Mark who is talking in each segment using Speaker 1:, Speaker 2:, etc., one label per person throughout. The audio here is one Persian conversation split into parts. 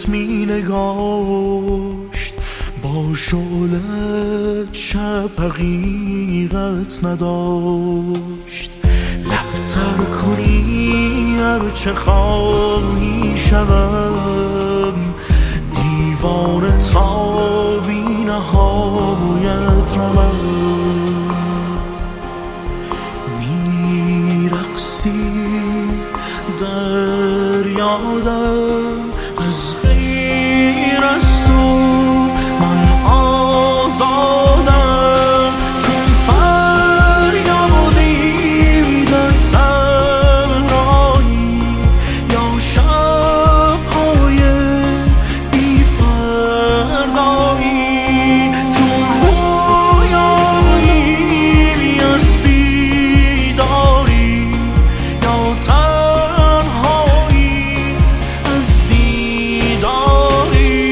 Speaker 1: چشمت می نگاشت، با شعلت شب حقیقت نداشت. لبتر کنی هرچه خواهی شوم، دیوانه تا بی نهایت روم. میرقصی در یادم از غیر از تو، من آزادم چون فریادی در صحرایی یا شب‌های بی فردایی، چون رویایی از بیداری یا تنهایی از دیداری.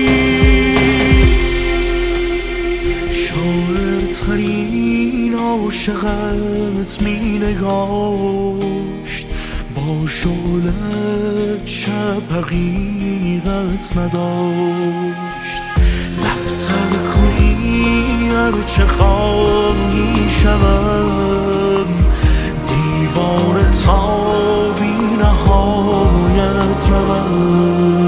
Speaker 1: شاعرترین عاشقت می نگاشت، با شعلت شب حقیقت نداشت. لبتر کنی هرچه خواهی شوم، دیوانه تا بی نهایت روم.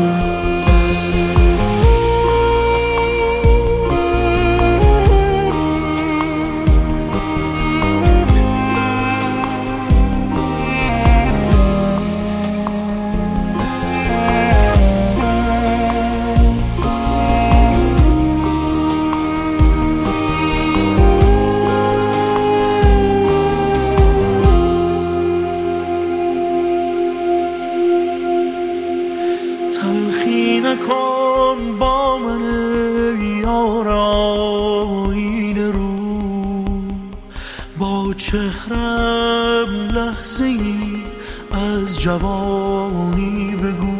Speaker 1: تلخی نکن با من یار آینه رو، با چهرم لحظه ای از جوانی بگو.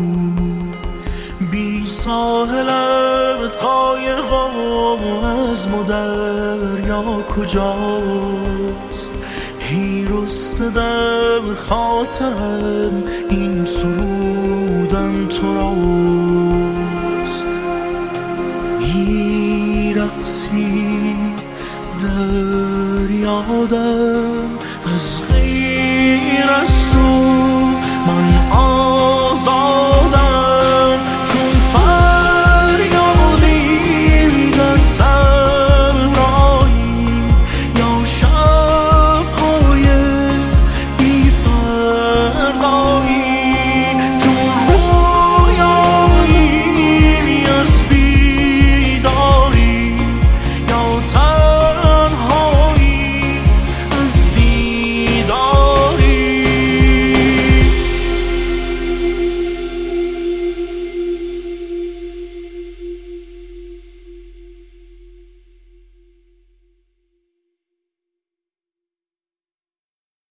Speaker 1: بی ساحلت قایقم از دریا کجاست؟ ای رسته در خاطرم این سرودم تو را.